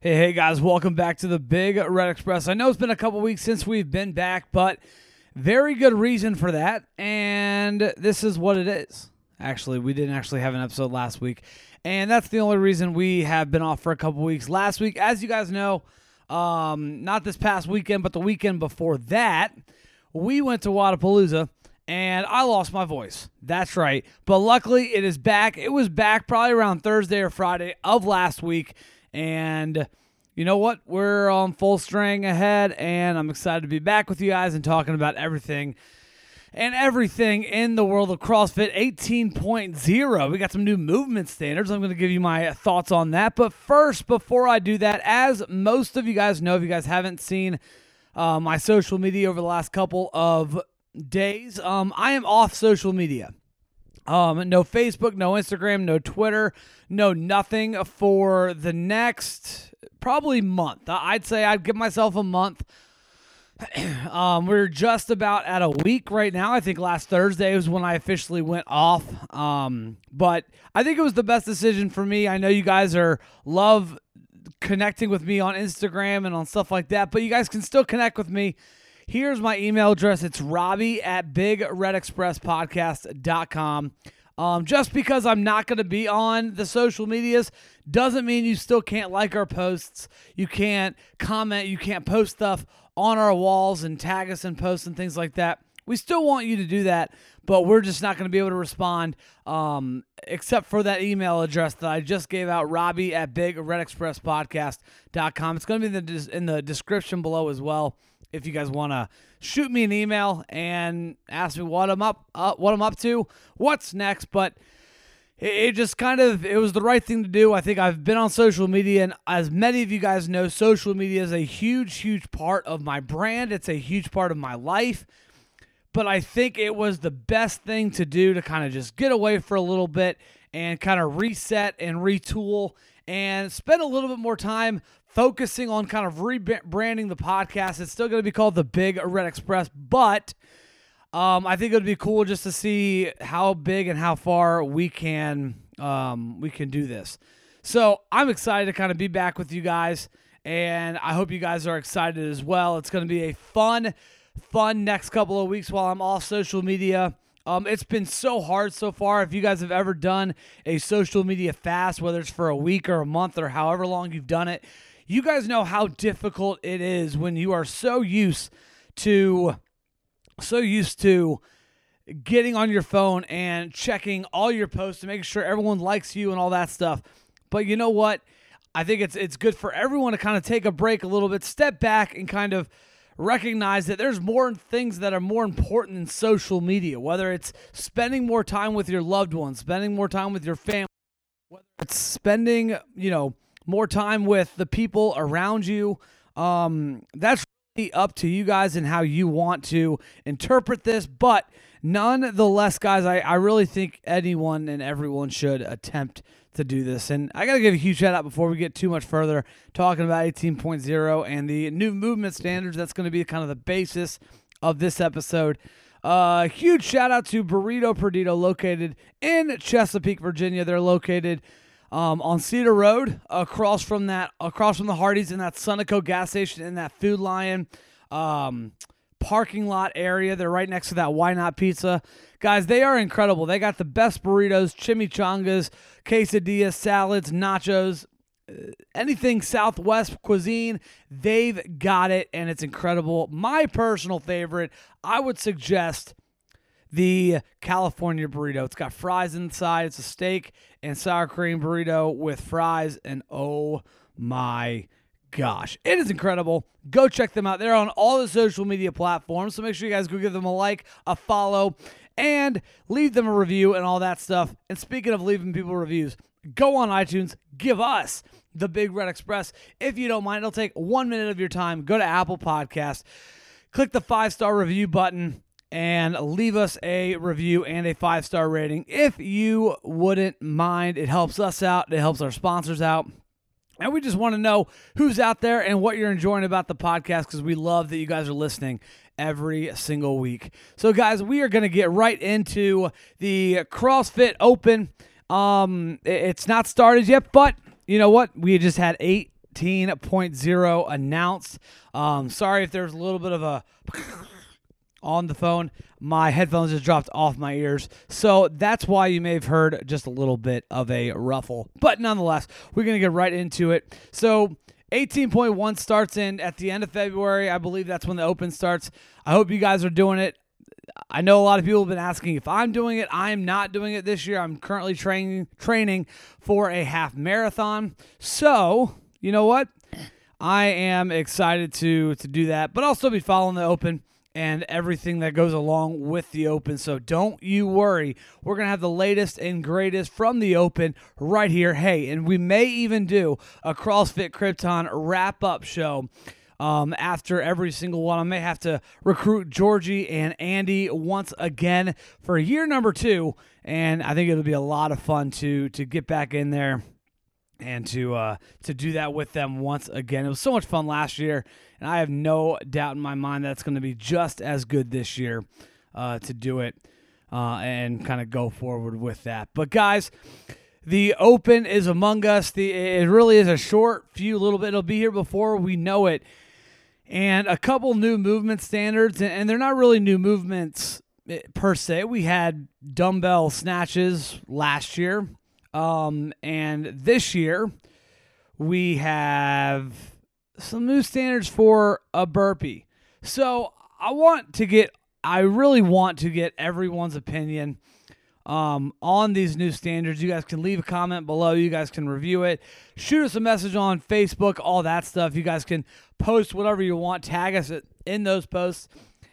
Hey guys, welcome back to the Big Red Express. I know it's been a couple weeks since we've been back, but very good reason for that, and this is what it is. Actually, we didn't actually have an episode last week, and that's the only reason we have been off for a couple weeks. Last week, as you guys know, not this past weekend, but the weekend before that, we went to Wodapalooza, and I lost my voice. That's right, but luckily it is back. It was back probably around Thursday or Friday of last week. And you know what? We're on full string ahead, and I'm excited to be back with you guys and talking about everything in the world of CrossFit 18.0. We got some new movement standards. I'm going to give you my thoughts on that. But first, before I do that, as most of you guys know, if you guys haven't seen my social media over the last couple of days, I am off social media. No Facebook, no Instagram, no Twitter, no nothing for the next probably month. I'd say I'd give myself a month. We're just about at a week right now. I think last Thursday was when I officially went off. But I think it was the best decision for me. I know you guys love connecting with me on Instagram and on stuff like that, but you guys can still connect with me. Here's my email address. It's robbie@bigredexpresspodcast.com. Just because I'm not going to be on the social medias doesn't mean you still can't like our posts. You can't comment. You can't post stuff on our walls and tag us in posts and things like that. We still want you to do that, but we're just not going to be able to respond except for that email address that I just gave out, robbie@bigredexpresspodcast.com. It's going to be in the description below as well. If you guys want to shoot me an email and ask me what I'm up to, what's next, but it just it was the right thing to do. I think I've been on social media, and as many of you guys know, social media is a huge, huge part of my brand. It's a huge part of my life, but I think it was the best thing to do to kind of just get away for a little bit and kind of reset and retool and spend a little bit more time focusing on kind of rebranding the podcast. It's still going to be called the Big Red Express, but I think it would be cool just to see how big and how far we can do this. So I'm excited to kind of be back with you guys, and I hope you guys are excited as well. It's going to be a fun next couple of weeks while I'm off social media. It's been so hard so far. If you guys have ever done a social media fast, whether it's for a week or a month or however long you've done it, you guys know how difficult it is when you are so used to getting on your phone and checking all your posts and making sure everyone likes you and all that stuff. But you know what? I think it's good for everyone to kind of take a break a little bit, step back, and kind of recognize that there's more things that are more important than social media, whether it's spending more time with your loved ones, spending more time with your family, whether it's spending, more time with the people around you. That's really up to you guys and how you want to interpret this. But nonetheless, guys, I really think anyone and everyone should attempt to do this. And I got to give a huge shout out before we get too much further talking about 18.0 and the new movement standards. That's going to be kind of the basis of this episode. Huge shout out to Burrito Perdido, located in Chesapeake, Virginia. They're located on Cedar Road, across from the Hardee's and that Sunoco gas station in that Food Lion parking lot area. They're right next to that Why Not Pizza. Guys, they are incredible. They got the best burritos, chimichangas, quesadillas, salads, nachos, anything Southwest cuisine. They've got it, and it's incredible. My personal favorite, I would suggest the California burrito. It's got fries inside. It's a steak and sour cream burrito with fries, and oh my gosh, it is incredible. Go check them out. They're on all the social media platforms, so make sure you guys go give them a like, a follow, and leave them a review and all that stuff. And speaking of leaving people reviews, go on iTunes, give us the Big Red Express. If you don't mind, it'll take 1 minute of your time. Go to Apple Podcasts, click the 5-star review button, and leave us a review and a 5-star rating if you wouldn't mind. It helps us out. It helps our sponsors out. And we just want to know who's out there and what you're enjoying about the podcast, because we love that you guys are listening every single week. So, guys, we are going to get right into the CrossFit Open. It's not started yet, but you know what? We just had 8 13.0 announced. Sorry if there's a little bit of a on the phone. My headphones just dropped off my ears. So that's why you may have heard just a little bit of a ruffle. But nonetheless, we're going to get right into it. So 18.1 starts at the end of February. I believe that's when the Open starts. I hope you guys are doing it. I know a lot of people have been asking if I'm doing it. I am not doing it this year. I'm currently training for a half marathon. So, you know what? I am excited to do that, but I'll still be following the Open and everything that goes along with the Open. So don't you worry. We're going to have the latest and greatest from the Open right here. Hey, and we may even do a CrossFit Krypton wrap-up show after every single one. I may have to recruit Georgie and Andy once again for year number 2, and I think it'll be a lot of fun to get back in there and to do that with them once again. It was so much fun last year, and I have no doubt in my mind that it's going to be just as good this year to do it and kind of go forward with that. But guys, the Open is among us. It really is a short few little bit. It'll be here before we know it. And a couple new movement standards, and they're not really new movements per se. We had dumbbell snatches last year, and this year we have some new standards for a burpee. So I really want to get everyone's opinion on these new standards. You guys can leave a comment below. You guys can review it. Shoot us a message on Facebook, all that stuff. You guys can post whatever you want. Tag us in those posts.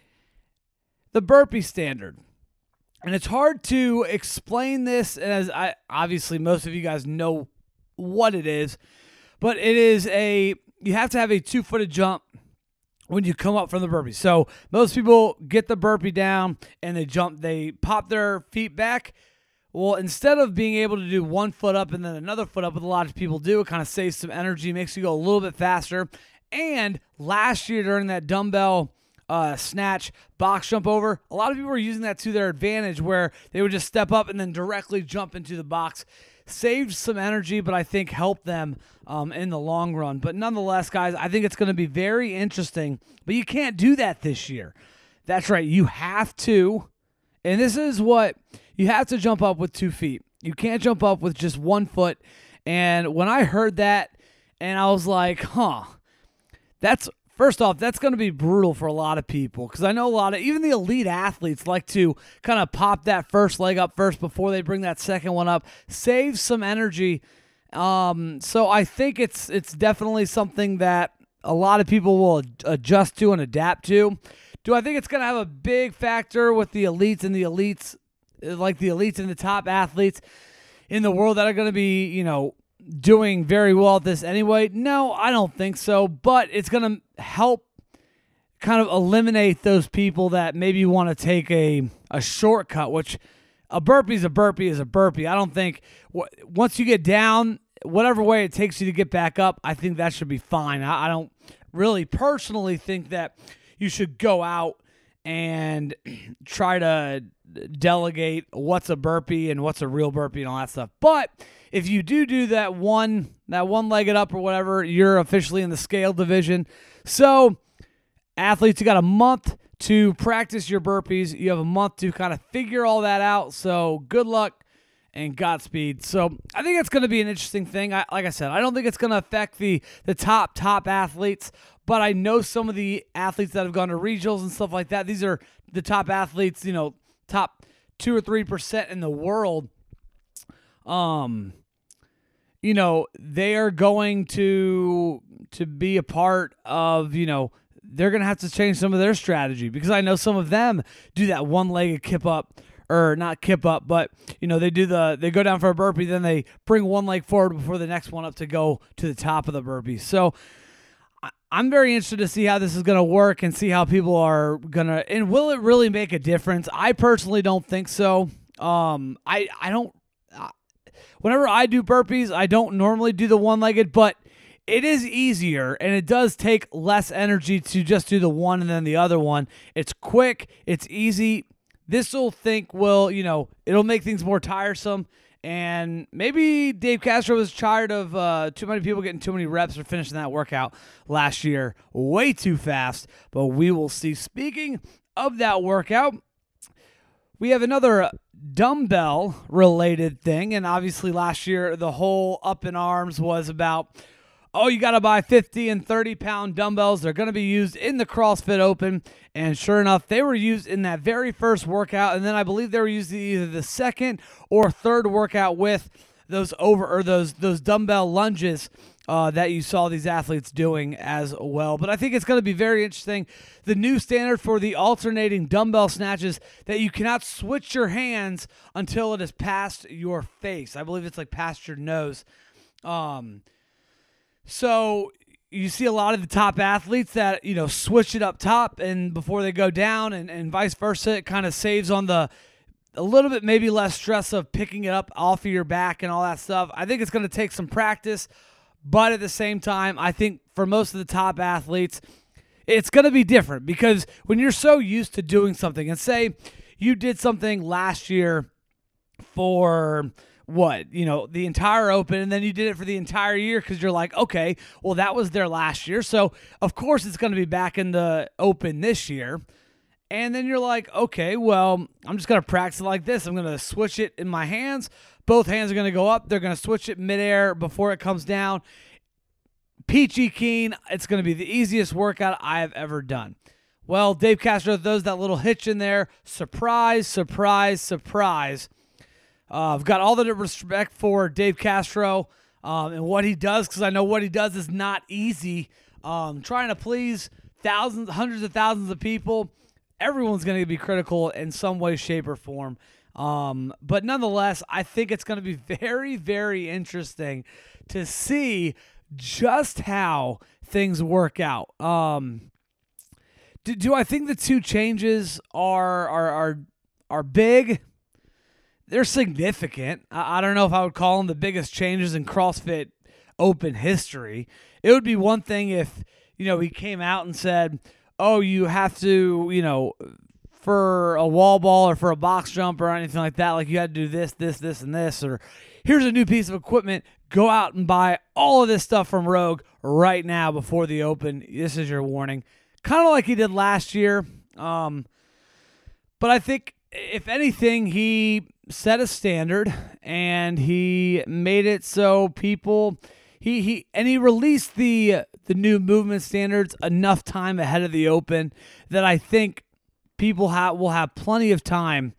The burpee standard. And it's hard to explain this, as obviously most of you guys know what it is. But it is you have to have a 2-footed jump when you come up from the burpee. So most people get the burpee down and they pop their feet back. Well, instead of being able to do 1 foot up and then another foot up, what a lot of people do, it kind of saves some energy, makes you go a little bit faster. And last year during that dumbbell snatch box jump over, a lot of people were using that to their advantage, where they would just step up and then directly jump into the box. Saved some energy, but I think helped them in the long run. But nonetheless, guys, I think it's going to be very interesting. But you can't do that this year. That's right. You have to, and this is what, you have to jump up with 2 feet. You can't jump up with just 1 foot. And when I heard that, and I was like, first off, that's going to be brutal for a lot of people, because I know even the elite athletes like to kind of pop that first leg up first before they bring that second one up. Save some energy. So I think it's definitely something that a lot of people will adjust to and adapt to. Do I think it's going to have a big factor with the elites and the top athletes in the world that are going to be, doing very well at this anyway? No, I don't think so, but it's going to help kind of eliminate those people that maybe want to take a shortcut, which a burpee is a burpee is a burpee. I don't think once you get down, whatever way it takes you to get back up, I think that should be fine. I don't really personally think that you should go out and try to delegate what's a burpee and what's a real burpee and all that stuff. But if you do that one-legged up or whatever, you're officially in the scale division. So athletes, you got a month to practice your burpees. You have a month to kind of figure all that out. So good luck and Godspeed. So I think it's going to be an interesting thing. Like I said, I don't think it's going to affect the top athletes, but I know some of the athletes that have gone to regionals and stuff like that. These are the top athletes, top 2 or 3% in the world. They are going to be a part of, they're going to have to change some of their strategy, because I know some of them do that one-legged kip up, or not kip up, but they go down for a burpee, then they bring one leg forward before the next one up to go to the top of the burpee. So I'm very interested to see how this is going to work and see how people are going to, and will it really make a difference? I personally don't think so. I don't, whenever I do burpees, I don't normally do the one-legged, but it is easier, and it does take less energy to just do the one and then the other one. It's quick, it's easy. It'll make things more tiresome, And maybe Dave Castro was tired of too many people getting too many reps or finishing that workout last year way too fast. But we will see. Speaking of that workout, we have another dumbbell-related thing. And obviously last year, the whole up in arms was about, oh, you got to buy 50 and 30-pound dumbbells. They're going to be used in the CrossFit Open. And sure enough, they were used in that very first workout. And then I believe they were used in either the second or third workout with those dumbbell lunges that you saw these athletes doing as well. But I think it's going to be very interesting. The new standard for the alternating dumbbell snatches that you cannot switch your hands until it is past your face. I believe it's like past your nose. So you see a lot of the top athletes that, switch it up top and before they go down and vice versa. It kind of saves on a little bit maybe less stress of picking it up off of your back and all that stuff. I think it's going to take some practice, but at the same time, I think for most of the top athletes, it's going to be different because when you're so used to doing something, and say you did something last year for the entire Open, and then you did it for the entire year because you're like, okay, well, that was their last year. So, of course, it's going to be back in the Open this year. And then you're like, okay, well, I'm just going to practice it like this. I'm going to switch it in my hands. Both hands are going to go up. They're going to switch it midair before it comes down. Peachy keen. It's going to be the easiest workout I have ever done. Well, Dave Castro throws that little hitch in there. Surprise, surprise, surprise. I've got all the respect for Dave Castro and what he does because I know what he does is not easy. Trying to please hundreds of thousands of people, everyone's going to be critical in some way, shape, or form. But nonetheless, I think it's going to be very, very interesting to see just how things work out. Do I think the two changes are big? They're significant. I don't know if I would call them the biggest changes in CrossFit Open history. It would be one thing if, he came out and said, oh, you have to, for a wall ball or for a box jump or anything like that, like you had to do this, and this, or here's a new piece of equipment. Go out and buy all of this stuff from Rogue right now before the Open. This is your warning. Kind of like he did last year. But I think, if anything, he set a standard and he made it so people he released the new movement standards enough time ahead of the Open that I think people will have plenty of time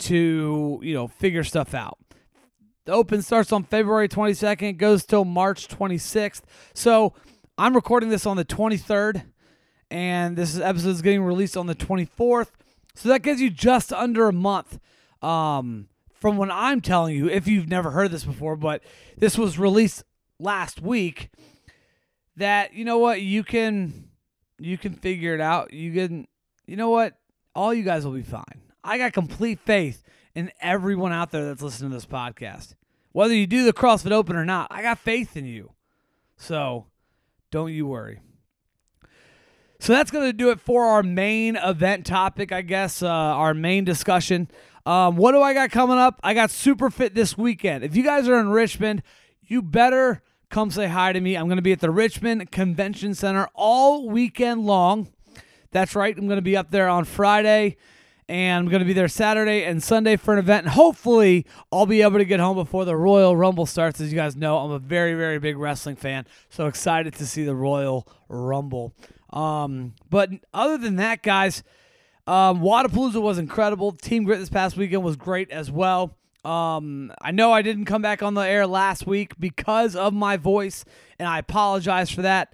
to figure stuff out. The Open starts on February 22nd, goes till March 26th. So I'm recording this on the 23rd, and this episode is getting released on the 24th. So that gives you just under a month from when I'm telling you, if you've never heard this before, but this was released last week, that, you can figure it out. All you guys will be fine. I got complete faith in everyone out there that's listening to this podcast. Whether you do the CrossFit Open or not, I got faith in you. So don't you worry. So that's going to do it for our main event topic, I guess, our main discussion. What do I got coming up? I got Superfit this weekend. If you guys are in Richmond, you better come say hi to me. I'm going to be at the Richmond Convention Center all weekend long. That's right. I'm going to be up there on Friday, and I'm going to be there Saturday and Sunday for an event. And hopefully, I'll be able to get home before the Royal Rumble starts. As you guys know, I'm a very, very big wrestling fan, so excited to see the Royal Rumble. But other than that, guys, Wodapalooza was incredible. Team Grit this past weekend was great as well. I know I didn't come back on the air last week because of my voice, and I apologize for that.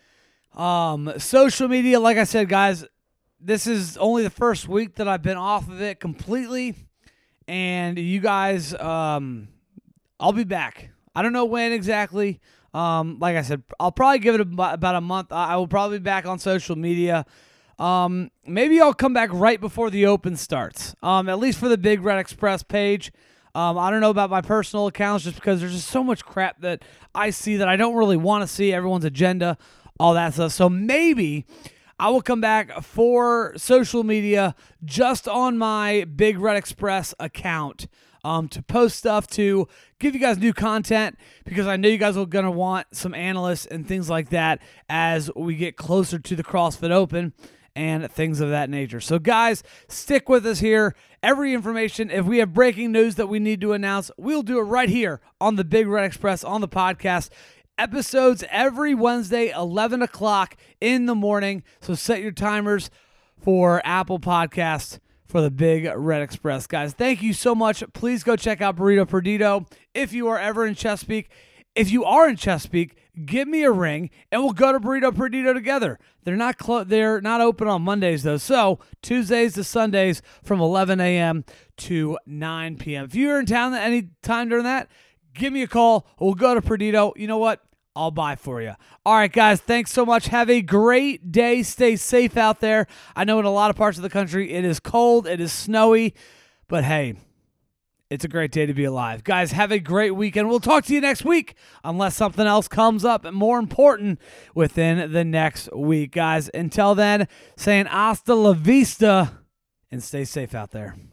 Social media, like I said, guys, this is only the first week that I've been off of it completely, and you guys, I'll be back. I don't know when exactly. Like I said, I'll probably give it about a month. I will probably be back on social media. Maybe I'll come back right before the Open starts, at least for the Big Red Express page. I don't know about my personal accounts just because there's just so much crap that I see that I don't really want to see, everyone's agenda, all that stuff. So maybe I will come back for social media just on my Big Red Express account to post stuff, to give you guys new content, because I know you guys are going to want some analysts and things like that as we get closer to the CrossFit Open and things of that nature. So guys, stick with us here. Every information, if we have breaking news that we need to announce, we'll do it right here on the Big Red Express on the podcast. Episodes every Wednesday, 11 o'clock in the morning. So set your timers for Apple Podcasts for the Big Red Express. Guys, thank you so much. Please go check out Burrito Perdido if you are ever in Chesapeake. If you are in Chesapeake, give me a ring and we'll go to Burrito Perdido together. They're not open on Mondays though. So Tuesdays to Sundays from 11 a.m. to 9 p.m. If you're in town at any time during that, give me a call. We'll go to Perdido. You know what? I'll buy for you. All right, guys, thanks so much. Have a great day. Stay safe out there. I know in a lot of parts of the country it is cold, it is snowy, but hey, it's a great day to be alive. Guys, have a great weekend. We'll talk to you next week unless something else comes up and more important within the next week. Guys, until then, saying hasta la vista and stay safe out there.